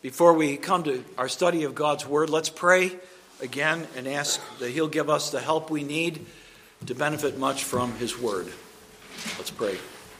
Before we come to our study of God's Word, let's pray again and ask that He'll give us the help we need to benefit much from His Word. Let's pray.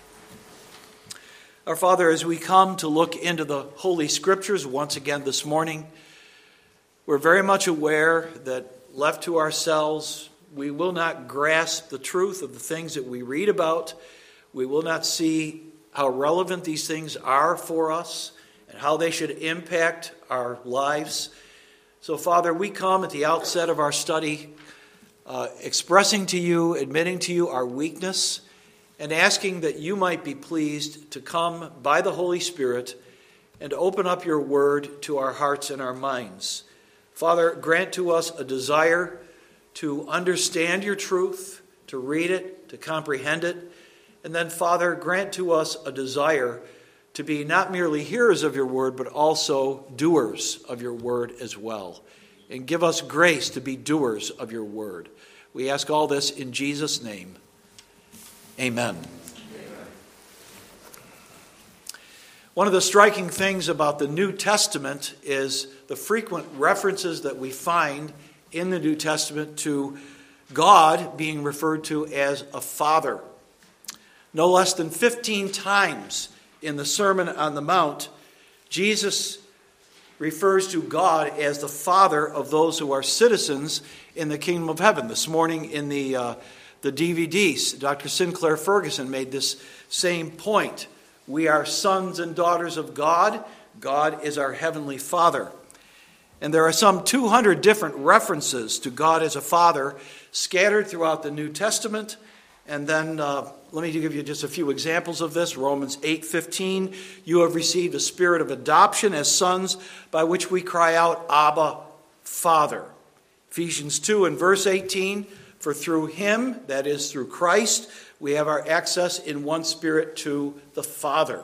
Our Father, as we come to look into the Holy Scriptures once again this morning, we're very much aware that left to ourselves, we will not grasp the truth of the things that we read about. We will not see how relevant these things are for us and how they should impact our lives. So, Father, we come at the outset of our study expressing to you, admitting to you our weakness, and asking that you might be pleased to come by the Holy Spirit and open up your word to our hearts and our minds. Father, grant to us a desire to understand your truth, to read it, to comprehend it. And then, Father, grant to us a desire to be not merely hearers of your word, but also doers of your word as well. And give us grace to be doers of your word. We ask all this in Jesus' name. Amen. One of the striking things about the New Testament is the frequent references that we find in the New Testament to God being referred to as a father. No less than 15 times in the Sermon on the Mount, Jesus refers to God as the Father of those who are citizens in the kingdom of heaven. This morning in the DVDs, Dr. Sinclair Ferguson made this same point. We are sons and daughters of God. God is our heavenly Father. And there are some 200 different references to God as a Father scattered throughout the New Testament. And then let me give you just a few examples of this. Romans 8:15, you have received a spirit of adoption as sons by which we cry out, Abba, Father. Ephesians 2 and verse 18, for through him, that is through Christ, we have our access in one spirit to the Father.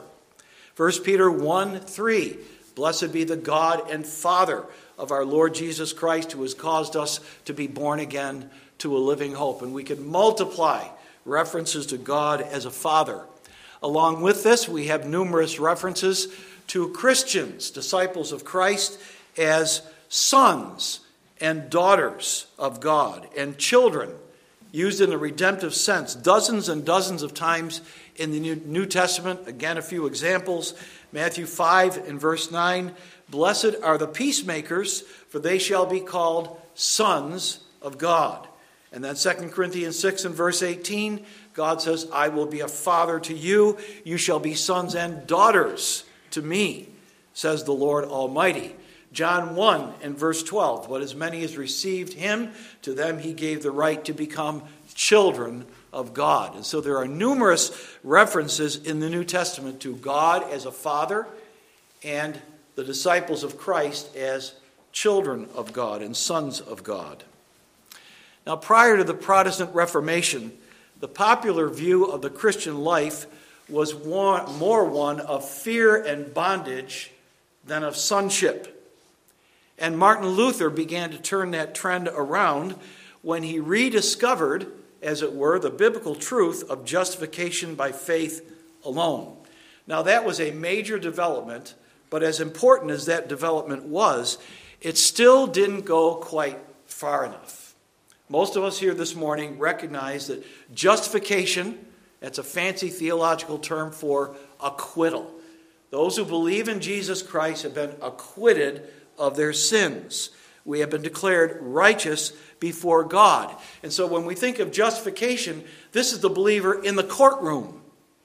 1 Peter 1:3, blessed be the God and Father of our Lord Jesus Christ, who has caused us to be born again to a living hope. And we can multiply references to God as a father. Along with this, we have numerous references to Christians, disciples of Christ, as sons and daughters of God, and children, used in a redemptive sense, dozens and dozens of times in the New Testament. Again, a few examples. Matthew 5 and verse 9, blessed are the peacemakers, for they shall be called sons of God. And then 2 Corinthians 6 and verse 18, God says, I will be a father to you. You shall be sons and daughters to me, says the Lord Almighty. John 1 and verse 12, but as many as received him, to them he gave the right to become children of God. And so there are numerous references in the New Testament to God as a father and the disciples of Christ as children of God and sons of God. Now, prior to the Protestant Reformation, the popular view of the Christian life was more one of fear and bondage than of sonship. And Martin Luther began to turn that trend around when he rediscovered, as it were, the biblical truth of justification by faith alone. Now, that was a major development, but as important as that development was, it still didn't go quite far enough. Most of us here this morning recognize that justification, that's a fancy theological term for acquittal. Those who believe in Jesus Christ have been acquitted of their sins. We have been declared righteous before God. And so when we think of justification, this is the believer in the courtroom.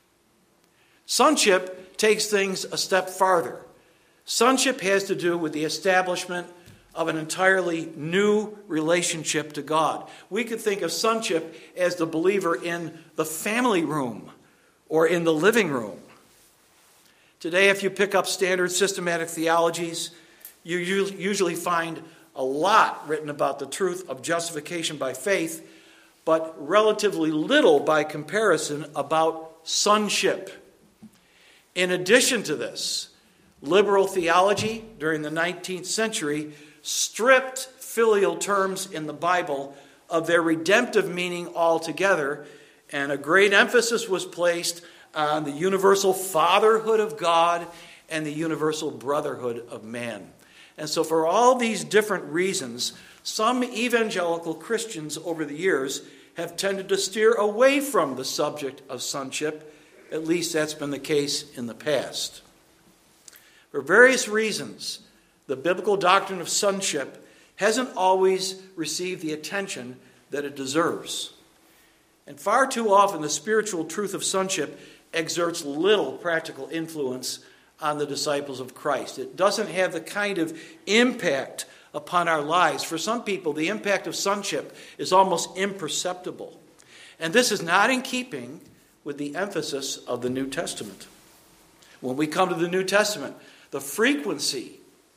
Sonship takes things a step farther. Sonship has to do with the establishment of an entirely new relationship to God. We could think of sonship as the believer in the family room or in the living room. Today, if you pick up standard systematic theologies, you usually find a lot written about the truth of justification by faith, but relatively little by comparison about sonship. In addition to this, liberal theology during the 19th century stripped filial terms in the Bible of their redemptive meaning altogether, and a great emphasis was placed on the universal fatherhood of God and the universal brotherhood of man. And so for all these different reasons, some evangelical Christians over the years have tended to steer away from the subject of sonship. At least that's been the case in the past. For various reasons, the biblical doctrine of sonship hasn't always received the attention that it deserves. And far too often, the spiritual truth of sonship exerts little practical influence on the disciples of Christ. It doesn't have the kind of impact upon our lives. For some people, the impact of sonship is almost imperceptible. And this is not in keeping with the emphasis of the New Testament. When we come to the New Testament, the frequency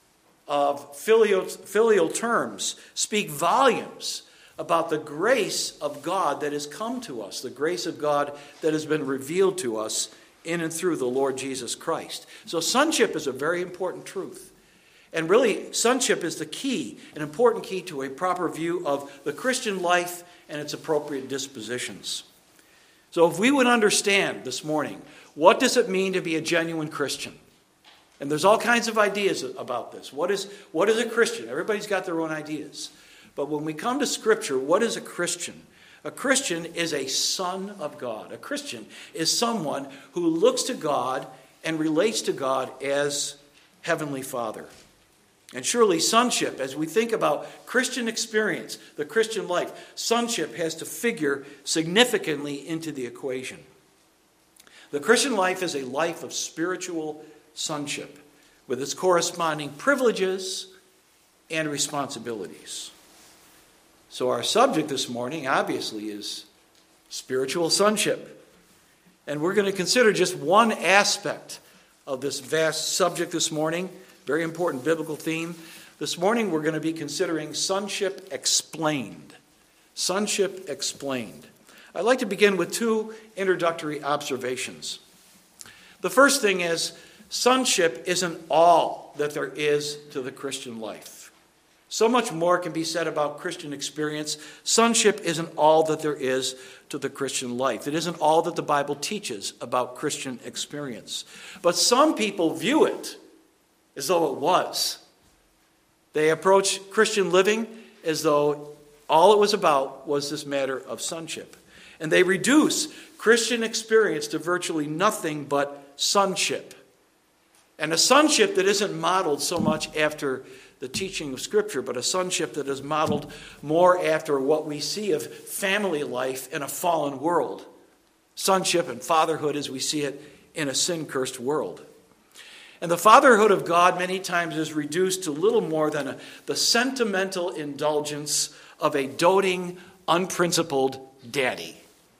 of filial terms speak volumes about the grace of God that has come to us, the grace of God that has been revealed to us in and through the Lord Jesus Christ. So sonship is a very important truth. And really, sonship is the key, an important key to a proper view of the Christian life and its appropriate dispositions. So if we would understand this morning, what does it mean to be a genuine Christian? And there's all kinds of ideas about this. What is a Christian? Everybody's got their own ideas. But when we come to Scripture, what is a Christian? A Christian is a son of God. A Christian is someone who looks to God and relates to God as Heavenly Father. And surely sonship, as we think about Christian experience, the Christian life, sonship has to figure significantly into the equation. The Christian life is a life of spiritual sonship with its corresponding privileges and responsibilities. So our subject this morning, obviously, is spiritual sonship. And we're going to consider just one aspect of this vast subject this morning, very important biblical theme. This morning we're going to be considering sonship explained. Sonship explained. I'd like to begin with two introductory observations. The first thing is, sonship isn't all that there is to the Christian life. So much more can be said about Christian experience. Sonship isn't all that there is to the Christian life. It isn't all that the Bible teaches about Christian experience. But some people view it as though it was. They approach Christian living as though all it was about was this matter of sonship. And they reduce Christian experience to virtually nothing but sonship. And a sonship that isn't modeled so much after the teaching of Scripture, but a sonship that is modeled more after what we see of family life in a fallen world. Sonship and fatherhood as we see it in a sin-cursed world. And the fatherhood of God many times is reduced to little more than the sentimental indulgence of a doting, unprincipled daddy.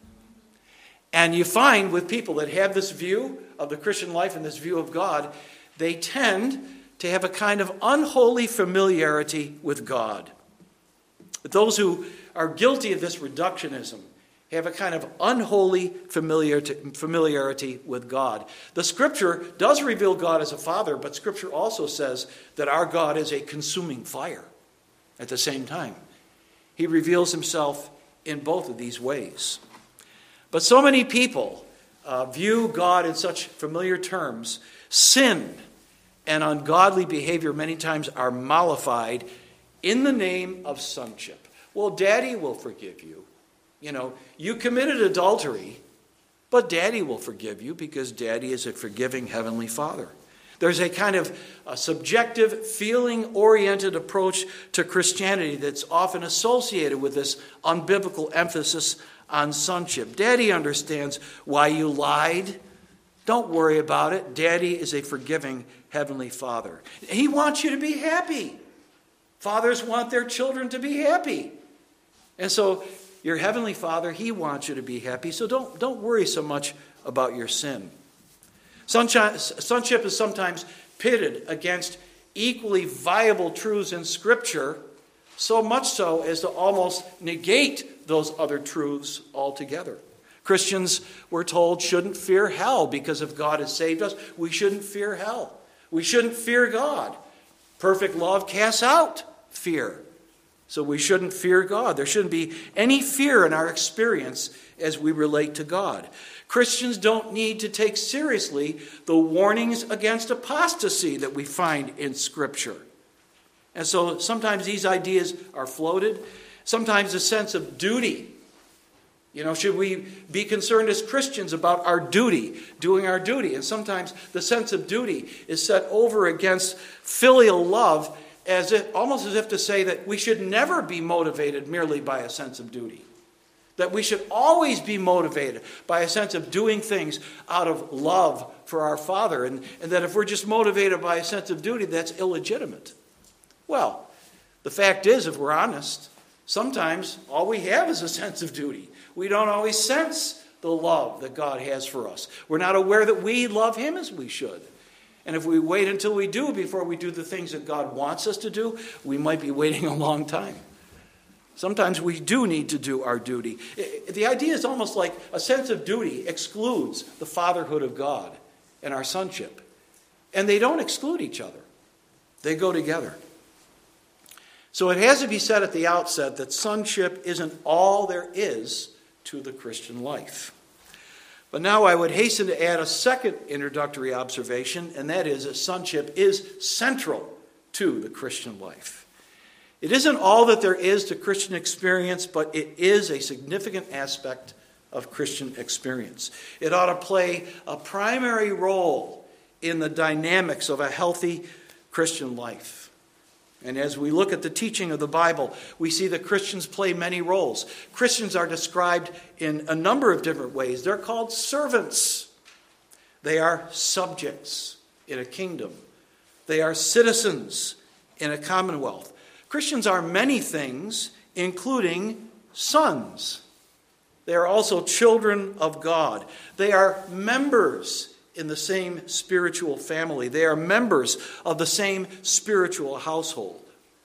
And you find with people that have this view of the Christian life and this view of God, they tend to have a kind of unholy familiarity with God. But those who are guilty of this reductionism have a kind of unholy familiarity with God. The Scripture does reveal God as a father, but Scripture also says that our God is a consuming fire at the same time. He reveals himself in both of these ways. But so many people view God in such familiar terms. Sin and ungodly behavior many times are mollified in the name of sonship. Well, Daddy will forgive you. You know, you committed adultery, but Daddy will forgive you because Daddy is a forgiving Heavenly Father. There's a kind of a subjective, feeling-oriented approach to Christianity that's often associated with this unbiblical emphasis on sonship. Daddy understands why you lied. Don't worry about it. Daddy is a forgiving Heavenly Father. He wants you to be happy. Fathers want their children to be happy. And so your Heavenly Father, He wants you to be happy. So don't worry so much about your sin. Sonship is sometimes pitted against equally viable truths in Scripture, so much so as to almost negate those other truths altogether. Christians, we're told, shouldn't fear hell because if God has saved us, we shouldn't fear hell. We shouldn't fear God. Perfect love casts out fear. So we shouldn't fear God. There shouldn't be any fear in our experience as we relate to God. Christians don't need to take seriously the warnings against apostasy that we find in Scripture. And so sometimes these ideas are floated. Sometimes a sense of duty. Should we be concerned as Christians about our duty, doing our duty? And sometimes the sense of duty is set over against filial love, almost as if to say that we should never be motivated merely by a sense of duty. That we should always be motivated by a sense of doing things out of love for our Father. And that if we're just motivated by a sense of duty, that's illegitimate. Well, the fact is, if we're honest, sometimes all we have is a sense of duty. We don't always sense the love that God has for us. We're not aware that we love Him as we should. And if we wait until we do before we do the things that God wants us to do, we might be waiting a long time. Sometimes we do need to do our duty. The idea is almost like a sense of duty excludes the fatherhood of God and our sonship. And they don't exclude each other. They go together. So it has to be said at the outset that sonship isn't all there is to the Christian life. But now I would hasten to add a second introductory observation, and that is that sonship is central to the Christian life. It isn't all that there is to Christian experience, but it is a significant aspect of Christian experience. It ought to play a primary role in the dynamics of a healthy Christian life. And as we look at the teaching of the Bible, we see that Christians play many roles. Christians are described in a number of different ways. They're called servants. They are subjects in a kingdom. They are citizens in a commonwealth. Christians are many things, including sons. They are also children of God. They are members in the same spiritual family. They are members of the same spiritual household.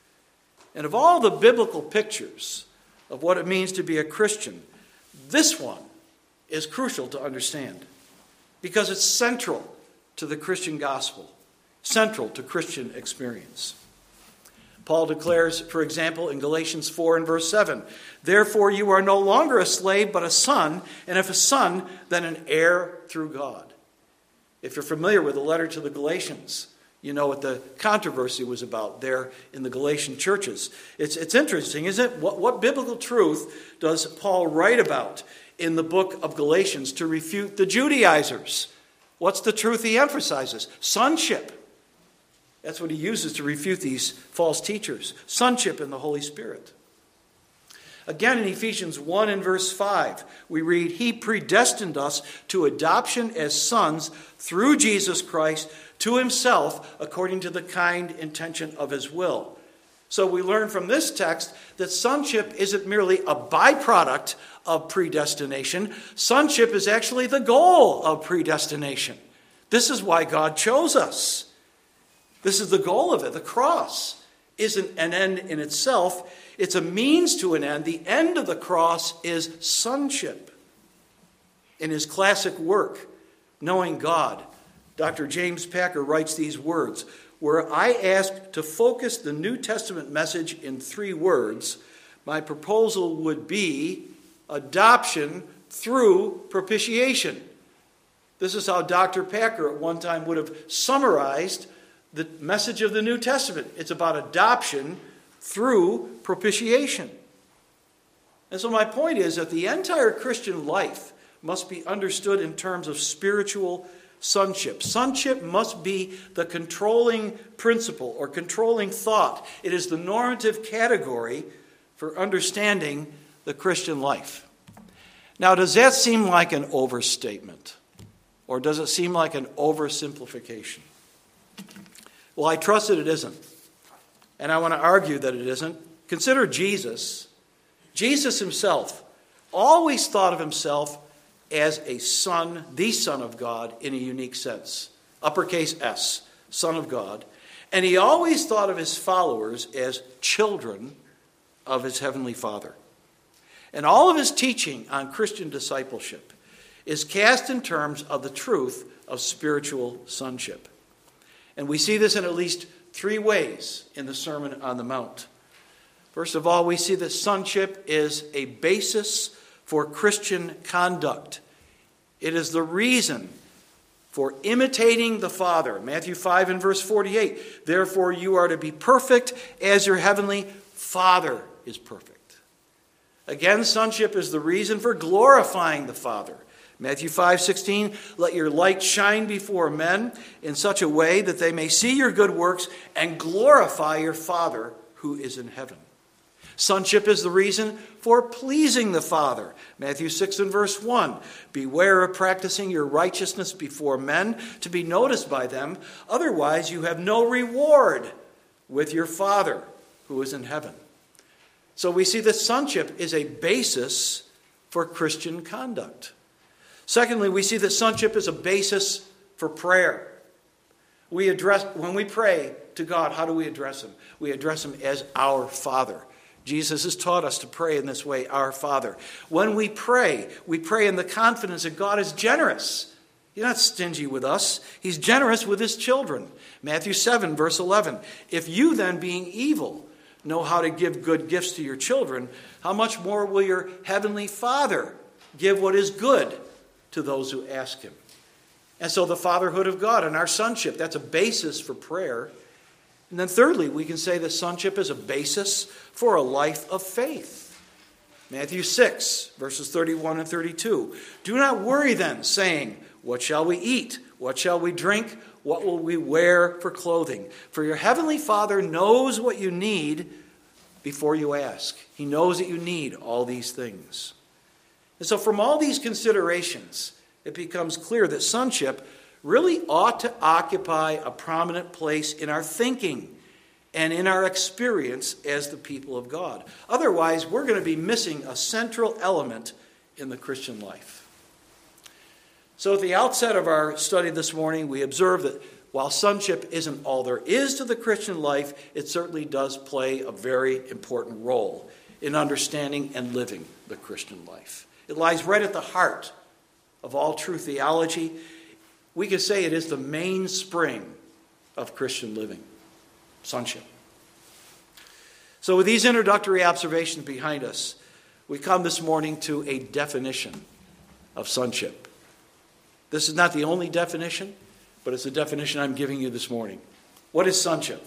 And of all the biblical pictures of what it means to be a Christian, this one is crucial to understand because it's central to the Christian gospel, central to Christian experience. Paul declares, for example, in Galatians 4 and verse 7, "Therefore you are no longer a slave, but a son, and if a son, then an heir through God." If you're familiar with the letter to the Galatians, you know what the controversy was about there in the Galatian churches. It's interesting, isn't it? What biblical truth does Paul write about in the book of Galatians to refute the Judaizers? What's the truth he emphasizes? Sonship. That's what he uses to refute these false teachers. Sonship in the Holy Spirit. Again, in Ephesians 1 and verse 5, we read, "He predestined us to adoption as sons through Jesus Christ to Himself according to the kind intention of His will." So we learn from this text that sonship isn't merely a byproduct of predestination. Sonship is actually the goal of predestination. This is why God chose us. This is the goal of it. The cross isn't an end in itself. It's a means to an end. The end of the cross is sonship. In his classic work, Knowing God, Dr. James Packer writes these words, "Were I asked to focus the New Testament message in 3 words, my proposal would be adoption through propitiation." This is how Dr. Packer at one time would have summarized the message of the New Testament. It's about adoption through propitiation. And so my point is that the entire Christian life must be understood in terms of spiritual sonship. Sonship must be the controlling principle or controlling thought. It is the normative category for understanding the Christian life. Now, does that seem like an overstatement? Or does it seem like an oversimplification? Well, I trust that it isn't. And I want to argue that it isn't. Consider Jesus. Jesus himself always thought of himself as a son, the Son of God, in a unique sense. Uppercase S, Son of God. And he always thought of his followers as children of his heavenly Father. And all of his teaching on Christian discipleship is cast in terms of the truth of spiritual sonship. And we see this in at least 3 ways in the Sermon on the Mount. First of all, we see that sonship is a basis for Christian conduct. It is the reason for imitating the Father. Matthew 5 and verse 48. Therefore you are to be perfect as your heavenly Father is perfect. Again, sonship is the reason for glorifying the Father. Matthew 5:16, let your light shine before men in such a way that they may see your good works and glorify your Father who is in heaven. Sonship is the reason for pleasing the Father. Matthew 6 and verse 1, beware of practicing your righteousness before men to be noticed by them, otherwise you have no reward with your Father who is in heaven. So we see that sonship is a basis for Christian conduct. Secondly, we see that sonship is a basis for prayer. When we pray to God, how do we address Him? We address Him as our Father. Jesus has taught us to pray in this way, our Father. When we pray in the confidence that God is generous. He's not stingy with us. He's generous with His children. Matthew 7, verse 11. If you then, being evil, know how to give good gifts to your children, how much more will your heavenly Father give what is good to those who ask Him? And so the fatherhood of God and our sonship, that's a basis for prayer. And then thirdly, we can say that sonship is a basis for a life of faith. Matthew 6, verses 31 and 32. Do not worry then, saying, what shall we eat? What shall we drink? What will we wear for clothing? For your heavenly Father knows what you need before you ask. He knows that you need all these things. And so from all these considerations, it becomes clear that sonship really ought to occupy a prominent place in our thinking and in our experience as the people of God. Otherwise, we're going to be missing a central element in the Christian life. So at the outset of our study this morning, we observe that while sonship isn't all there is to the Christian life, it certainly does play a very important role in understanding and living the Christian life. It lies right at the heart of all true theology. We could say it is the mainspring of Christian living, sonship. So with these introductory observations behind us, we come this morning to a definition of sonship. This is not the only definition, but it's the definition I'm giving you this morning. What is sonship?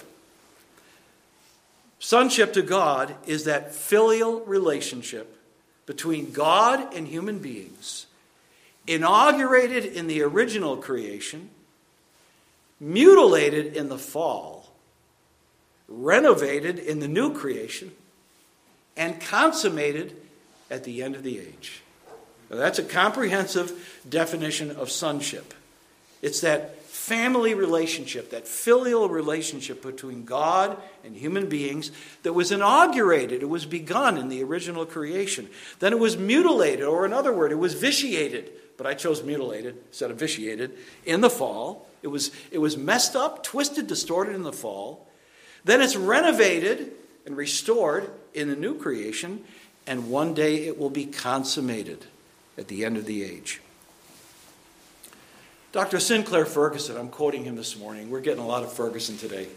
Sonship to God is that filial relationship between God and human beings, inaugurated in the original creation, mutilated in the fall, renovated in the new creation, and consummated at the end of the age. Now, that's a comprehensive definition of sonship. It's that family relationship, that filial relationship between God and human beings that was inaugurated, it was begun in the original creation. Then it was mutilated, or in other words, it was vitiated, but I chose mutilated instead of vitiated, in the fall. It was messed up, twisted, distorted in the fall. Then it's renovated and restored in the new creation, and one day it will be consummated at the end of the age. Dr. Sinclair Ferguson, I'm quoting him this morning. We're getting a lot of Ferguson today.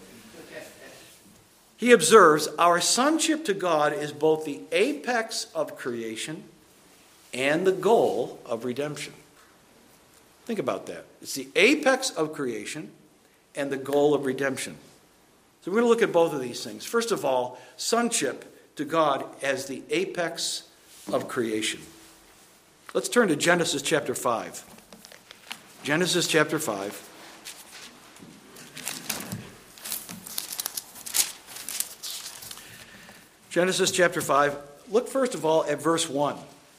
He observes, our sonship to God is both the apex of creation and the goal of redemption. Think about that. It's the apex of creation and the goal of redemption. So we're going to look at both of these things. First of all, sonship to God as the apex of creation. Let's turn to Genesis chapter 5. Genesis chapter 5. Genesis chapter 5. Look first of all at verse 1.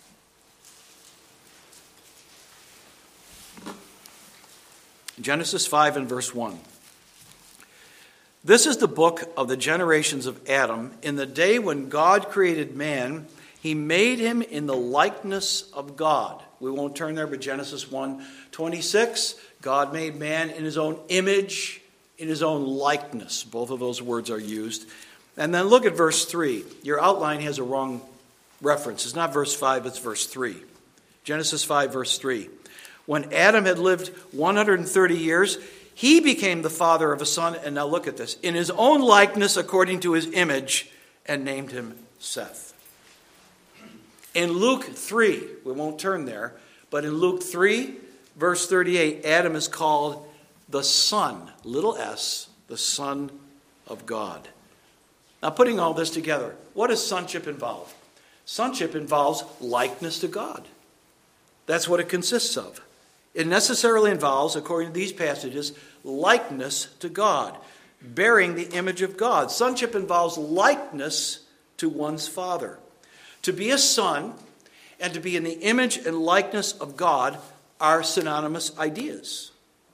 Genesis 5 and verse 1. This is the book of the generations of Adam. In the day when God created man, He made him in the likeness of God. We won't turn there, but Genesis 1:26, God made man in His own image, in His own likeness. Both of those words are used. And then look at verse 3. Your outline has a wrong reference. It's not verse 5, it's verse 3. Genesis 5, verse 3. When Adam had lived 130 years, he became the father of a son. And now look at this. In his own likeness, according to his image, and named him Seth. In Luke 3, we won't turn there, But in Luke 3, verse 38, Adam is called the Son, little s, the Son of God. Now, putting all this together, what does sonship involve? Sonship involves likeness to God. That's what it consists of. It necessarily involves, according to these passages, likeness to God, bearing the image of God. Sonship involves likeness to one's father. To be a son and to be in the image and likeness of God are synonymous ideas.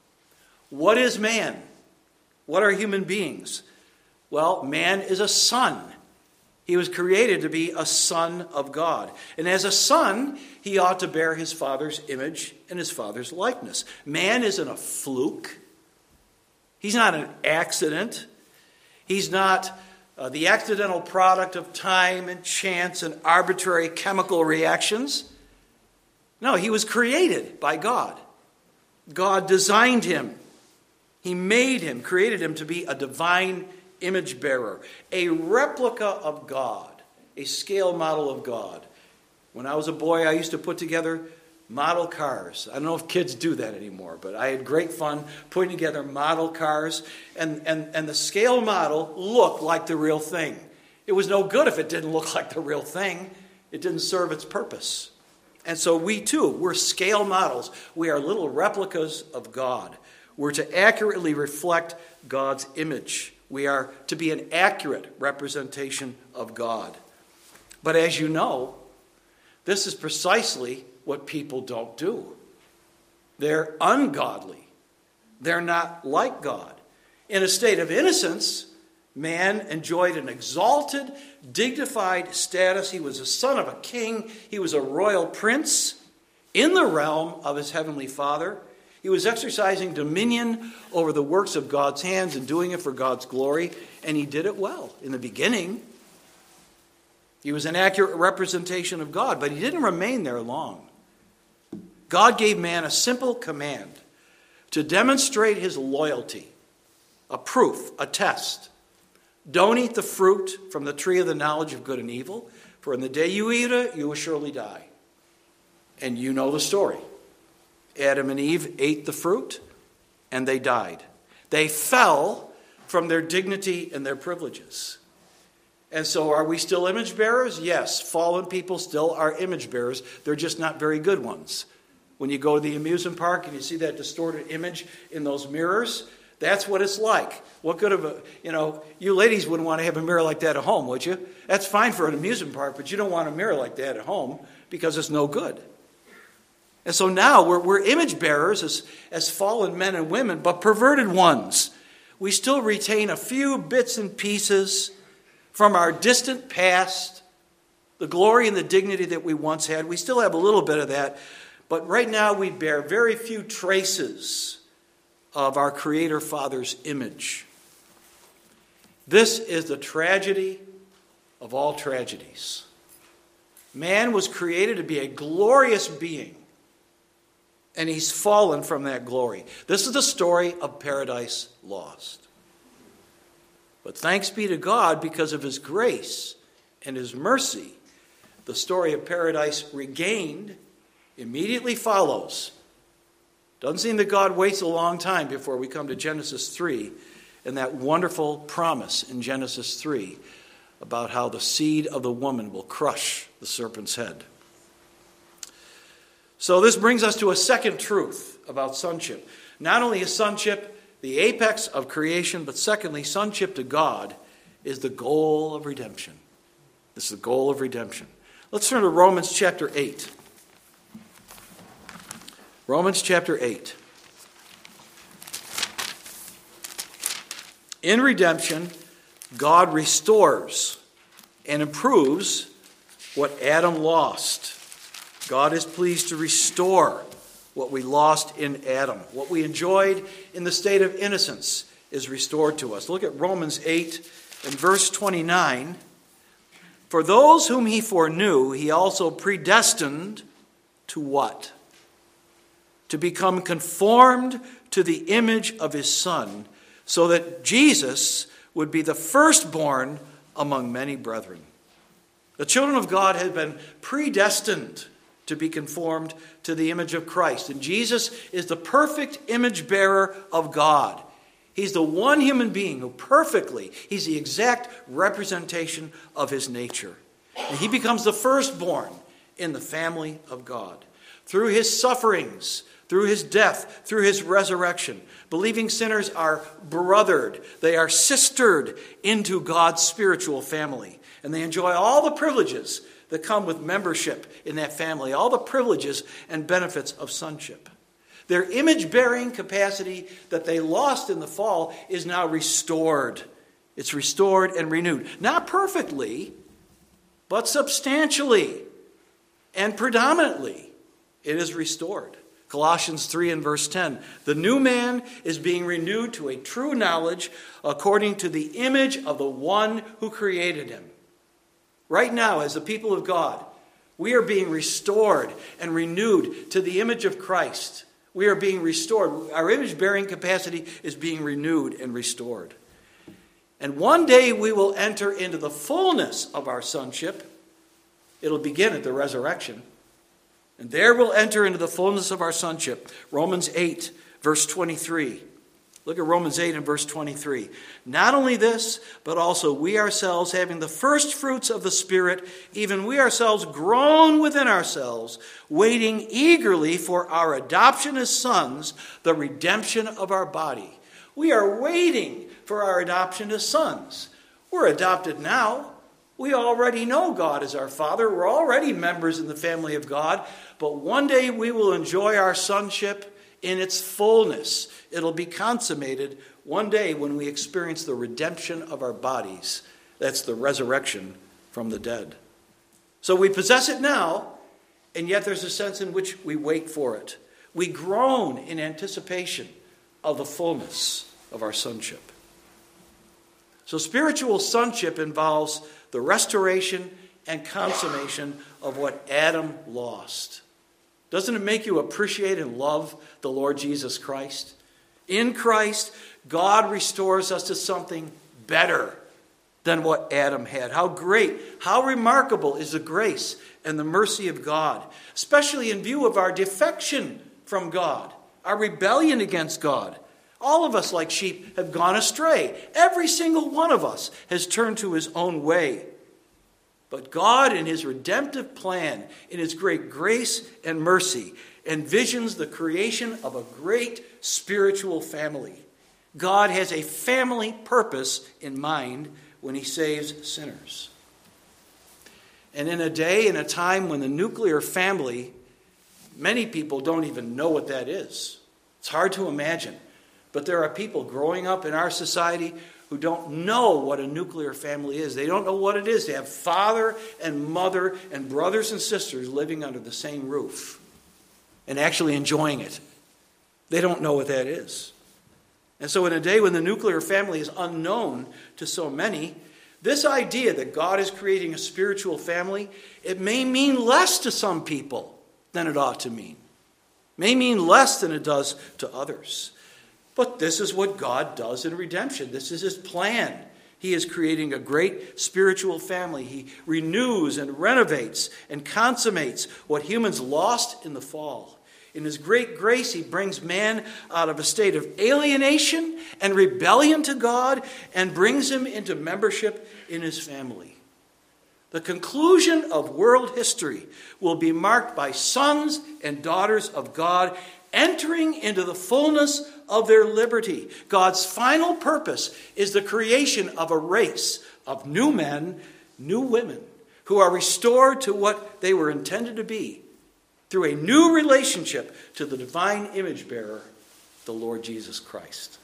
What is man? What are human beings? Well, man is a son. He was created to be a son of God. And as a son, he ought to bear his father's image and his father's likeness. Man isn't a fluke. He's not an accident. He's not the accidental product of time and chance and arbitrary chemical reactions. No, he was created by God. God designed him. He made him, created him to be a divine image bearer, a replica of God, a scale model of God. When I was a boy, I used to put together model cars. I don't know if kids do that anymore, but I had great fun putting together model cars, and the scale model looked like the real thing. It was no good if it didn't look like the real thing. It didn't serve its purpose. And so we too, we're scale models. We are little replicas of God. We're to accurately reflect God's image. We are to be an accurate representation of God. But as you know, this is precisely what people don't do. They're ungodly. They're not like God. In a state of innocence, man enjoyed an exalted, dignified status. He was a son of a king. He was a royal prince in the realm of his heavenly Father. He was exercising dominion over the works of God's hands and doing it for God's glory, and he did it well. In the beginning, he was an accurate representation of God, but he didn't remain there long. God gave man a simple command to demonstrate his loyalty, a proof, a test. Don't eat the fruit from the tree of the knowledge of good and evil, for in the day you eat it, you will surely die. And you know the story. Adam and Eve ate the fruit, and they died. They fell from their dignity and their privileges. And so are we still image bearers? Yes, fallen people still are image bearers. They're just not very good ones. When you go to the amusement park and you see that distorted image in those mirrors, that's what it's like. What good of a, you ladies wouldn't want to have a mirror like that at home, would you? That's fine for an amusement park, but you don't want a mirror like that at home because it's no good. And so now we're image bearers as fallen men and women, but perverted ones. We still retain a few bits and pieces from our distant past, the glory and the dignity that we once had. We still have a little bit of that, but right now we bear very few traces of our Creator Father's image. This is the tragedy of all tragedies. Man was created to be a glorious being, and he's fallen from that glory. This is the story of Paradise Lost. But thanks be to God, because of his grace and his mercy, the story of Paradise Regained immediately follows. Doesn't seem that God waits a long time before we come to Genesis 3 and that wonderful promise in Genesis 3 about how the seed of the woman will crush the serpent's head. So this brings us to a second truth about sonship. Not only is sonship the apex of creation, but secondly, sonship to God is the goal of redemption. This is the goal of redemption. Let's turn to Romans chapter 8. Romans chapter 8. In redemption, God restores and improves what Adam lost. God is pleased to restore what we lost in Adam. What we enjoyed in the state of innocence is restored to us. Look at Romans 8 and verse 29. For those whom he foreknew, he also predestined to what? To become conformed to the image of his Son, so that Jesus would be the firstborn among many brethren. The children of God had been predestined to be conformed to the image of Christ. And Jesus is the perfect image bearer of God. He's the one human being who he's the exact representation of his nature. And he becomes the firstborn in the family of God. Through his sufferings, through his death, through his resurrection, believing sinners are brothered. They are sistered into God's spiritual family. And they enjoy all the privileges that come with membership in that family, all the privileges and benefits of sonship. Their image-bearing capacity that they lost in the fall is now restored. It's restored and renewed. Not perfectly, but substantially and predominantly it is restored. Colossians 3 and verse 10. The new man is being renewed to a true knowledge according to the image of the one who created him. Right now, as the people of God, we are being restored and renewed to the image of Christ. We are being restored. Our image-bearing capacity is being renewed and restored. And one day we will enter into the fullness of our sonship. It'll begin at the resurrection. And there we'll enter into the fullness of our sonship. Romans 8, verse 23. Look at Romans 8 and verse 23. Not only this, but also we ourselves, having the first fruits of the Spirit, even we ourselves groan within ourselves, waiting eagerly for our adoption as sons, the redemption of our body. We are waiting for our adoption as sons. We're adopted now. We already know God as our Father. We're already members in the family of God. But one day we will enjoy our sonship in its fullness. It'll be consummated one day when we experience the redemption of our bodies. That's the resurrection from the dead. So we possess it now, and yet there's a sense in which we wait for it. We groan in anticipation of the fullness of our sonship. So spiritual sonship involves the restoration and consummation of what Adam lost. Doesn't it make you appreciate and love the Lord Jesus Christ? In Christ, God restores us to something better than what Adam had. How great, how remarkable is the grace and the mercy of God, especially in view of our defection from God, our rebellion against God. All of us, like sheep, have gone astray. Every single one of us has turned to his own way. But God, in his redemptive plan, in his great grace and mercy, envisions the creation of a great spiritual family. God has a family purpose in mind when he saves sinners. And in a day and a time when the nuclear family, many people don't even know what that is. It's hard to imagine. But there are people growing up in our society who don't know what a nuclear family is. They don't know what it is to have father and mother and brothers and sisters living under the same roof and actually enjoying it. They don't know what that is. And so in a day when the nuclear family is unknown to so many, this idea that God is creating a spiritual family, it may mean less to some people than it ought to mean. It may mean less than it does to others. But this is what God does in redemption. This is his plan. He is creating a great spiritual family. He renews and renovates and consummates what humans lost in the fall. In his great grace, he brings man out of a state of alienation and rebellion to God and brings him into membership in his family. The conclusion of world history will be marked by sons and daughters of God entering into the fullness of their liberty. God's final purpose is the creation of a race of new men, new women, who are restored to what they were intended to be through a new relationship to the divine image bearer, the Lord Jesus Christ.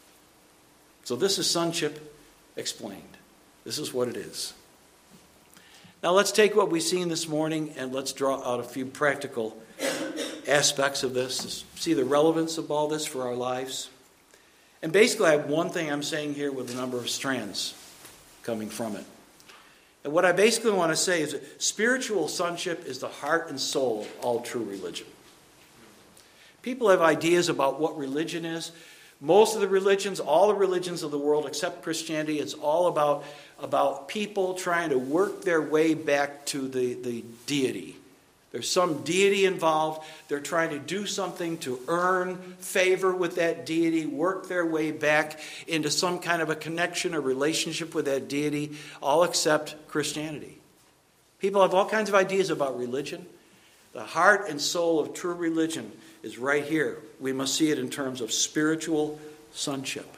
So this is sonship explained. This is what it is. Now let's take what we've seen this morning and let's draw out a few practical aspects of this to see the relevance of all this for our lives. And basically I have one thing I'm saying here with a number of strands coming from it. And what I basically want to say is that spiritual sonship is the heart and soul of all true religion. People have ideas about what religion is. Most of the religions, all the religions of the world except Christianity, it's all about people trying to work their way back to the deity, There's some deity involved. They're trying to do something to earn favor with that deity, work their way back into some kind of a connection or relationship with that deity, all except Christianity. People have all kinds of ideas about religion. The heart and soul of true religion is right here. We must see it in terms of spiritual sonship.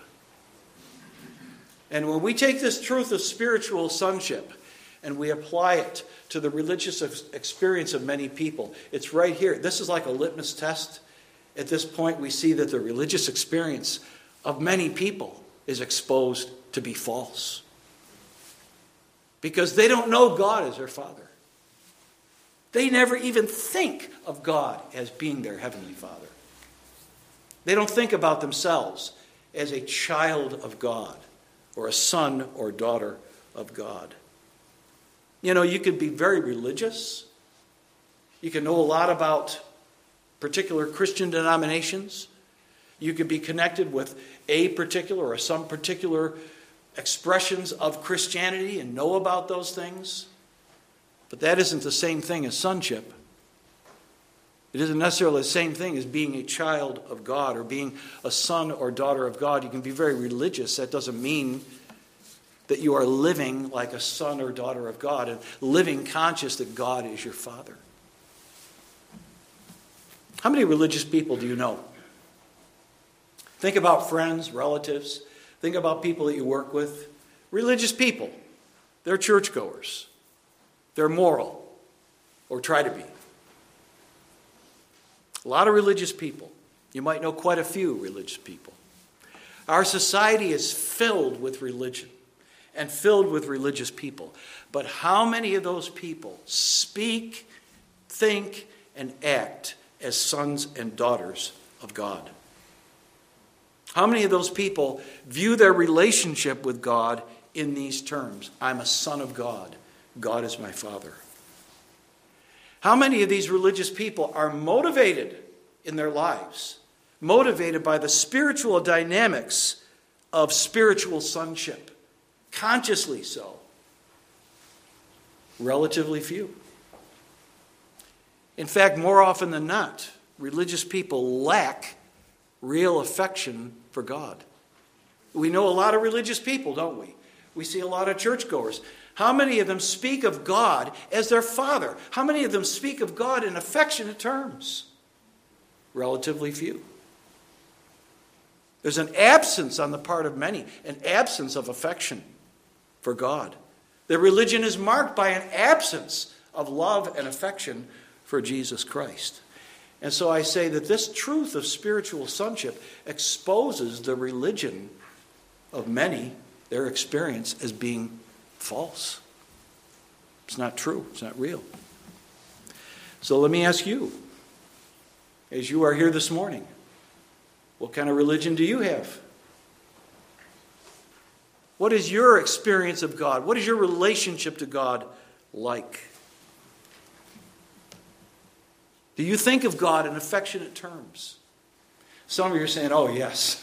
And when we take this truth of spiritual sonship and we apply it to the religious experience of many people, it's right here. This is like a litmus test. At this point, we see that the religious experience of many people is exposed to be false. Because they don't know God as their Father. They never even think of God as being their Heavenly Father. They don't think about themselves as a child of God or a son or daughter of God. You know, you could be very religious. You can know a lot about particular Christian denominations. You could be connected with a particular or some particular expressions of Christianity and know about those things. But that isn't the same thing as sonship. It isn't necessarily the same thing as being a child of God or being a son or daughter of God. You can be very religious. That doesn't mean that you are living like a son or daughter of God and living conscious that God is your Father. How many religious people do you know? Think about friends, relatives. Think about people that you work with. Religious people. They're churchgoers. They're moral, or try to be. A lot of religious people. You might know quite a few religious people. Our society is filled with religion and filled with religious people. But how many of those people speak, think, and act as sons and daughters of God? How many of those people view their relationship with God in these terms? I'm a son of God. God is my Father. How many of these religious people are motivated in their lives, motivated by the spiritual dynamics of spiritual sonship, consciously so? Relatively few. In fact, more often than not, religious people lack real affection for God. We know a lot of religious people, don't we? We see a lot of churchgoers. How many of them speak of God as their Father? How many of them speak of God in affectionate terms? Relatively few. There's an absence on the part of many, an absence of affection for God. Their religion is marked by an absence of love and affection for Jesus Christ. And so I say that this truth of spiritual sonship exposes the religion of many, their experience, as being false. It's not true. It's not real. So let me ask you, as you are here this morning, what kind of religion do you have? What is your experience of God? What is your relationship to God like? Do you think of God in affectionate terms? Some of you are saying, oh, yes.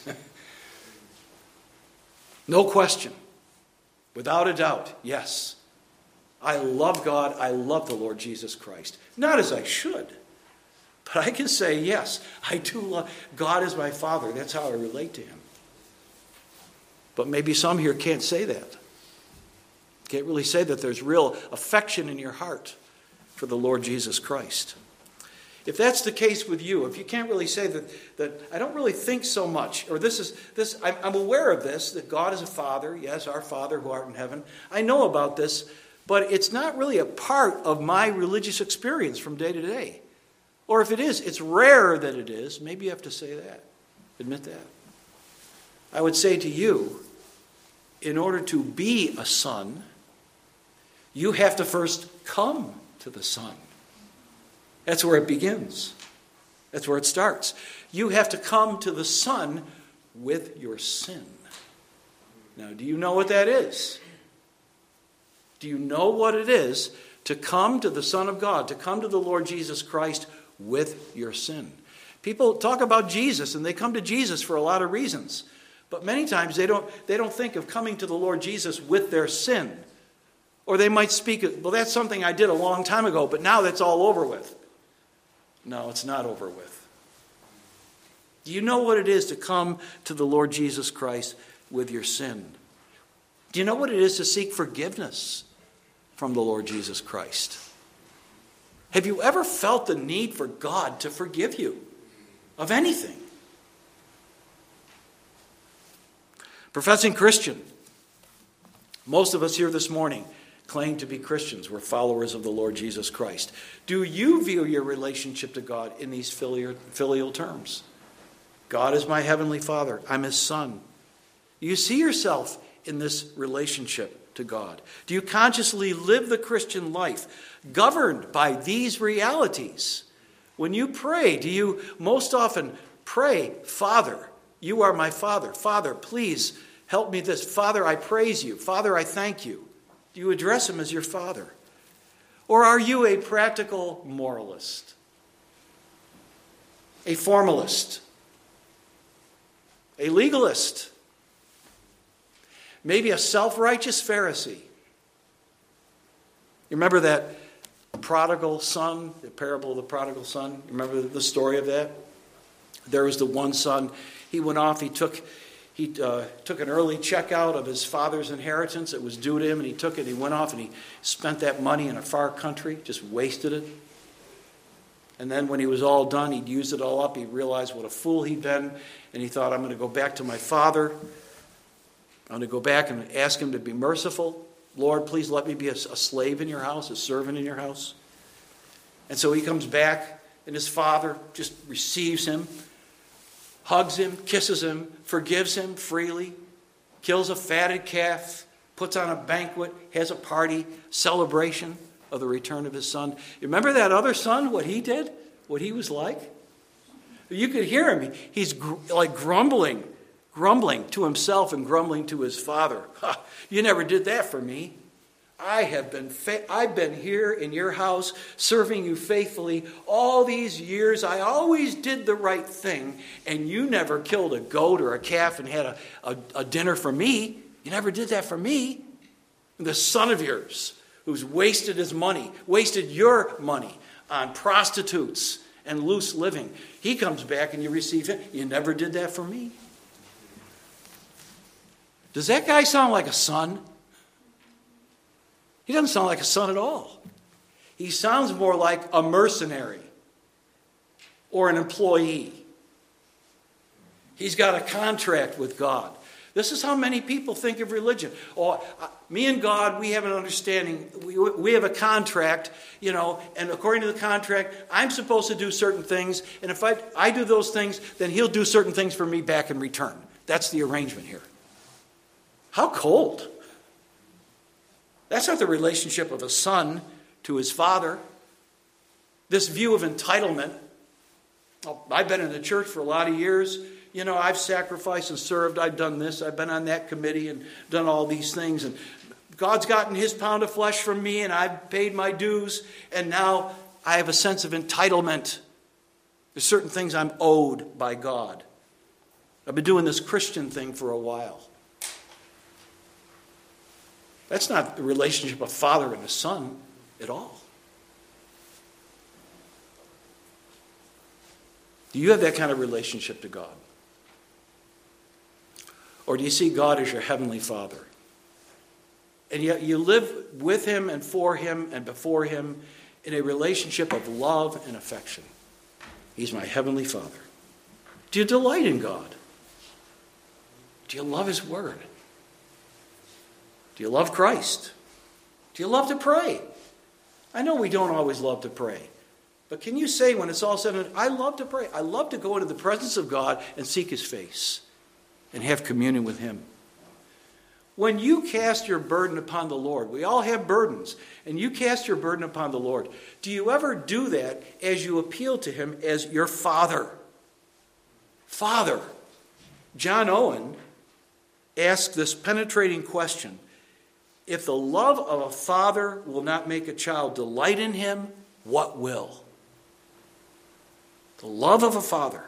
No question. Without a doubt, yes. I love God. I love the Lord Jesus Christ. Not as I should. But I can say, yes, I do love God as my Father. That's how I relate to Him. But maybe some here can't say that. Can't really say that there's real affection in your heart for the Lord Jesus Christ. If that's the case with you, if you can't really say that I don't really think so much, or I'm aware of this, that God is a Father, yes, our Father who art in heaven. I know about this, but it's not really a part of my religious experience from day to day. Or if it is, it's rare that it is. Maybe you have to say that. Admit that. I would say to you, in order to be a son, you have to first come to the Son. That's where it begins. That's where it starts. You have to come to the Son with your sin. Now, do you know what that is? Do you know what it is to come to the Son of God, to come to the Lord Jesus Christ with your sin? People talk about Jesus, and they come to Jesus for a lot of reasons. But many times they don't think of coming to the Lord Jesus with their sin. Or they might speak, well, that's something I did a long time ago, but now that's all over with. No, it's not over with. Do you know what it is to come to the Lord Jesus Christ with your sin? Do you know what it is to seek forgiveness from the Lord Jesus Christ? Have you ever felt the need for God to forgive you of anything? Professing Christian. Most of us here this morning claim to be Christians. We're followers of the Lord Jesus Christ. Do you view your relationship to God in these filial terms? God is my heavenly Father. I'm His Son. Do you see yourself in this relationship to God? Do you consciously live the Christian life governed by these realities? When you pray, do you most often pray, Father, you are my Father. Father, please help me this. Father, I praise you. Father, I thank you. Do you address Him as your Father? Or are you a practical moralist? A formalist? A legalist? Maybe a self-righteous Pharisee? You remember that prodigal son, the parable of the prodigal son? You remember the story of that? There was the one son. He went off, he took an early checkout of his father's inheritance. It was due to him, and he took it. He went off and he spent that money in a far country, just wasted it. And then when he was all done, he'd used it all up. He realized what a fool he'd been, and he thought, I'm going to go back to my father. I'm going to go back and ask him to be merciful. Lord, please let me be a slave in your house, a servant in your house. And so he comes back, and his father just receives him, hugs him, kisses him, forgives him freely, kills a fatted calf, puts on a banquet, has a party, celebration of the return of his son. You remember that other son, what he did? What he was like? You could hear him. He's like grumbling to himself and grumbling to his father. You never did that for me. I've been here in your house serving you faithfully all these years. I always did the right thing, and you never killed a goat or a calf and had a dinner for me. You never did that for me. And the son of yours who's wasted his money, wasted your money on prostitutes and loose living, he comes back and you receive him. You never did that for me. Does that guy sound like a son? He doesn't sound like a son at all. He sounds more like a mercenary or an employee. He's got a contract with God. This is how many people think of religion. Oh, me and God, we have an understanding. We have a contract, and according to the contract, I'm supposed to do certain things, and if I do those things, then He'll do certain things for me back in return. That's the arrangement here. How cold. That's not the relationship of a son to his father. This view of entitlement. Oh, I've been in the church for a lot of years. I've sacrificed and served. I've done this. I've been on that committee and done all these things. And God's gotten His pound of flesh from me, and I've paid my dues. And now I have a sense of entitlement. There's certain things I'm owed by God. I've been doing this Christian thing for a while. That's not the relationship of a father and a son at all. Do you have that kind of relationship to God? Or do you see God as your heavenly Father? And yet you live with Him and for Him and before Him in a relationship of love and affection. He's my heavenly Father. Do you delight in God? Do you love His Word? Do you love Christ? Do you love to pray? I know we don't always love to pray. But can you say when it's all said and done, I love to pray. I love to go into the presence of God and seek His face and have communion with Him. When you cast your burden upon the Lord, we all have burdens, and you cast your burden upon the Lord, do you ever do that as you appeal to Him as your Father? Father. John Owen asked this penetrating question. If the love of a father will not make a child delight in him, what will? The love of a father.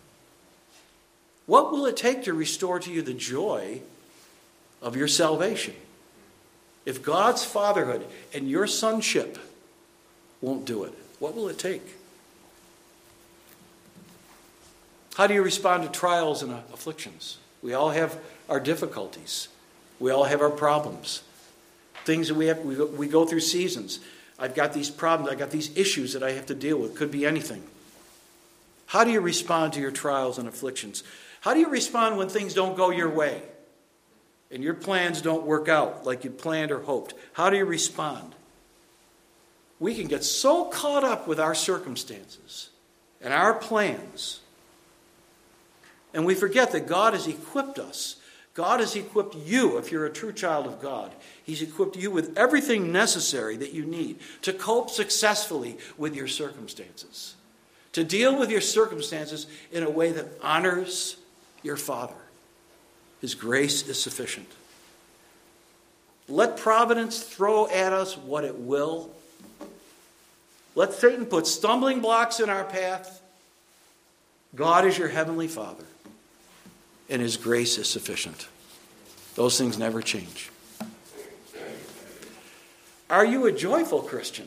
What will it take to restore to you the joy of your salvation? If God's fatherhood and your sonship won't do it, what will it take? How do you respond to trials and afflictions? We all have our difficulties. We all have our problems. Things that we go through seasons. I've got these problems. I've got these issues that I have to deal with. Could be anything. How do you respond to your trials and afflictions? How do you respond when things don't go your way and your plans don't work out like you planned or hoped? How do you respond? We can get so caught up with our circumstances and our plans, and we forget that God has equipped us. God has equipped you, if you're a true child of God. He's equipped you with everything necessary that you need to cope successfully with your circumstances, to deal with your circumstances in a way that honors your Father. His grace is sufficient. Let providence throw at us what it will. Let Satan put stumbling blocks in our path. God is your heavenly Father, and His grace is sufficient. Those things never change. Are you a joyful Christian?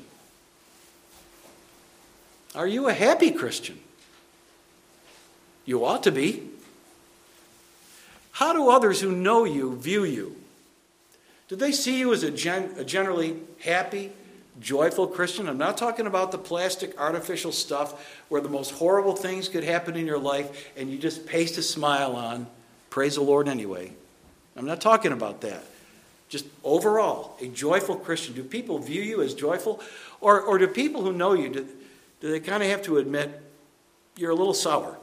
Are you a happy Christian? You ought to be. How do others who know you view you? Do they see you as a generally happy, joyful Christian? I'm not talking about the plastic, artificial stuff where the most horrible things could happen in your life and you just paste a smile on. Praise the Lord anyway. I'm not talking about that. Just overall, a joyful Christian. Do people view you as joyful? Or do people who know you, do they kind of have to admit you're a little sour?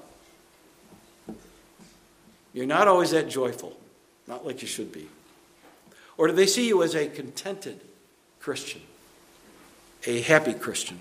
You're not always that joyful. Not like you should be. Or do they see you as a contented Christian? A happy Christian?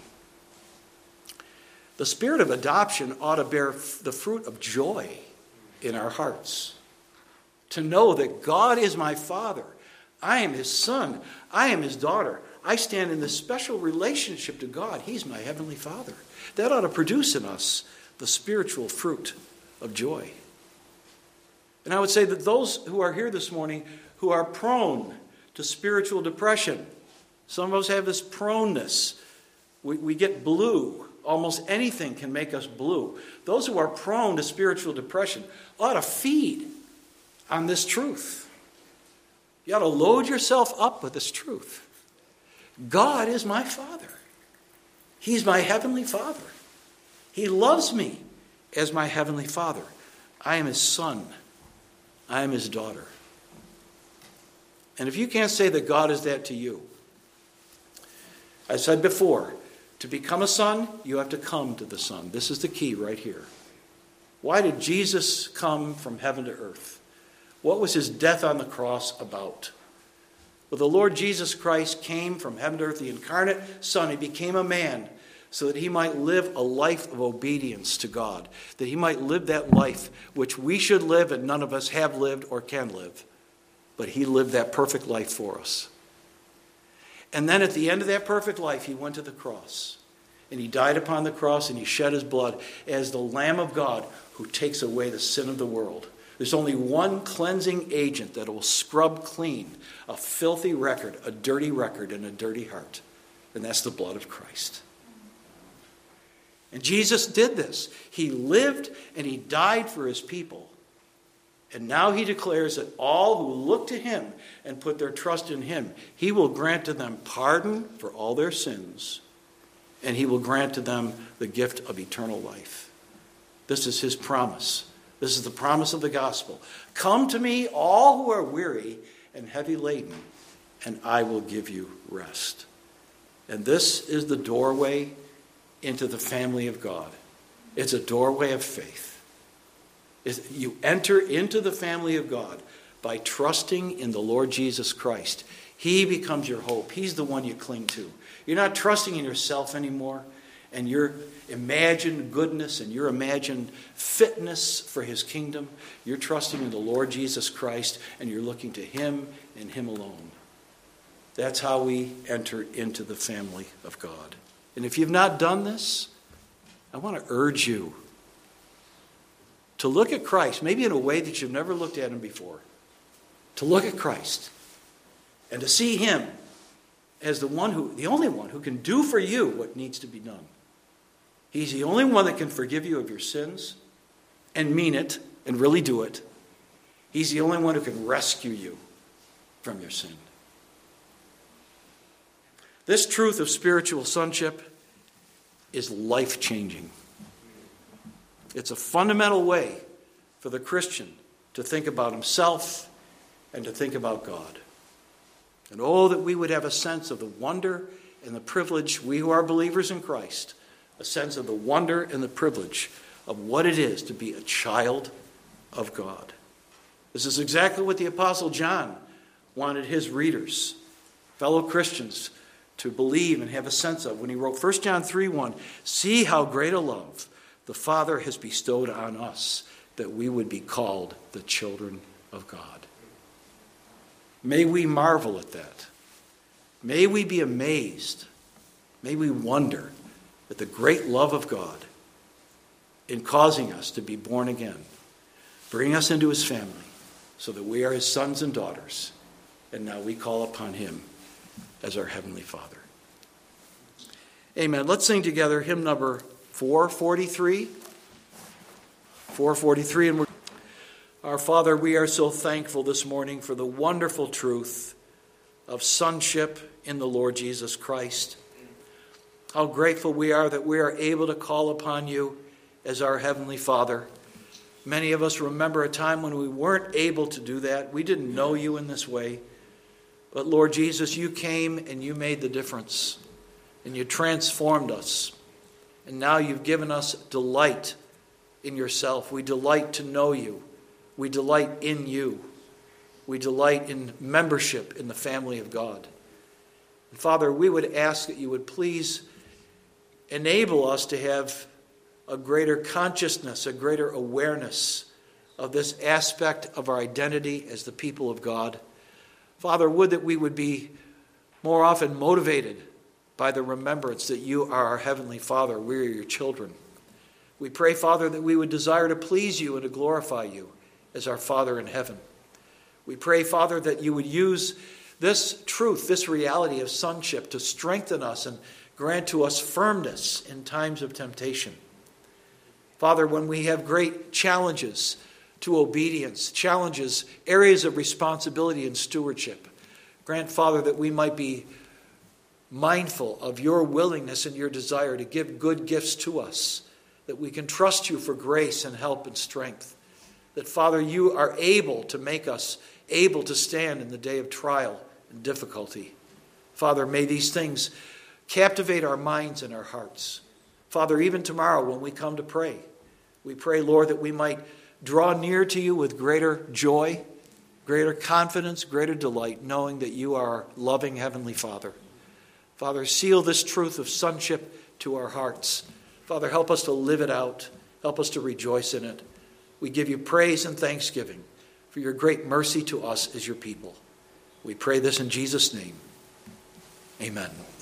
The spirit of adoption ought to bear the fruit of joy in our hearts. To know that God is my Father. I am His son. I am His daughter. I stand in this special relationship to God. He's my heavenly Father. That ought to produce in us the spiritual fruit of joy. And I would say that those who are here this morning who are prone to spiritual depression, some of us have this proneness. We get blue. Almost anything can make us blue. Those who are prone to spiritual depression ought to feed on this truth. You ought to load yourself up with this truth. God is my Father. He's my heavenly Father. He loves me as my heavenly Father. I am His son. I am His daughter. And if you can't say that God is that to you, I said before, to become a son, you have to come to the Son. This is the key right here. Why did Jesus come from heaven to earth? What was His death on the cross about? Well, the Lord Jesus Christ came from heaven to earth, the incarnate Son. He became a man so that He might live a life of obedience to God, that He might live that life which we should live and none of us have lived or can live. But He lived that perfect life for us. And then at the end of that perfect life, He went to the cross. And He died upon the cross and He shed His blood as the Lamb of God who takes away the sin of the world. There's only one cleansing agent that will scrub clean a filthy record, a dirty record, and a dirty heart. And that's the blood of Christ. And Jesus did this. He lived and He died for His people. And now He declares that all who look to Him and put their trust in Him, He will grant to them pardon for all their sins. And He will grant to them the gift of eternal life. This is His promise. This is the promise of the gospel. Come to me, all who are weary and heavy laden, and I will give you rest. And this is the doorway into the family of God. It's a doorway of faith. You enter into the family of God by trusting in the Lord Jesus Christ. He becomes your hope. He's the one you cling to. You're not trusting in yourself anymore and your imagined goodness and your imagined fitness for His kingdom. You're trusting in the Lord Jesus Christ and you're looking to Him and Him alone. That's how we enter into the family of God. And if you've not done this, I want to urge you to look at Christ, maybe in a way that you've never looked at Him before. To look at Christ and to see Him as the only one who can do for you what needs to be done. He's the only one that can forgive you of your sins. and mean it and really do it, he's the only one who can rescue you from your sin. This truth of spiritual sonship is life-changing. It's a fundamental way for the Christian to think about himself and to think about God. And oh, that we would have a sense of the wonder and the privilege, we who are believers in Christ, a sense of the wonder and the privilege of what it is to be a child of God. This is exactly what the Apostle John wanted his readers, fellow Christians, to believe and have a sense of when he wrote 1 John 3:1, "See how great a love the Father has bestowed on us, that we would be called the children of God." May we marvel at that. May we be amazed. May we wonder at the great love of God in causing us to be born again, bring us into his family so that we are his sons and daughters, and now we call upon him as our Heavenly Father. Amen. Let's sing together hymn number 443. 443. And our Father, we are so thankful this morning for the wonderful truth of sonship in the Lord Jesus Christ. How grateful we are that we are able to call upon you as our Heavenly Father. Many of us remember a time when we weren't able to do that. We didn't know you in this way. But Lord Jesus, you came and you made the difference. And you transformed us. And now you've given us delight in yourself. We delight to know you. We delight in you. We delight in membership in the family of God. And Father, we would ask that you would please enable us to have a greater consciousness, a greater awareness of this aspect of our identity as the people of God. Father, would that we would be more often motivated by the remembrance that you are our Heavenly Father. We are your children. We pray, Father, that we would desire to please you and to glorify you as our Father in heaven. We pray, Father, that you would use this truth, this reality of sonship to strengthen us and grant to us firmness in times of temptation. Father, when we have great challenges to obedience, challenges, areas of responsibility and stewardship, grant, Father, that we might be mindful of your willingness and your desire to give good gifts to us, that we can trust you for grace and help and strength, that, Father, you are able to make us able to stand in the day of trial and difficulty. Father, may these things captivate our minds and our hearts. Father, even tomorrow when we come to pray, we pray, Lord, that we might draw near to you with greater joy, greater confidence, greater delight, knowing that you are our loving Heavenly Father. Father, seal this truth of sonship to our hearts. Father, help us to live it out. Help us to rejoice in it. We give you praise and thanksgiving for your great mercy to us as your people. We pray this in Jesus' name. Amen.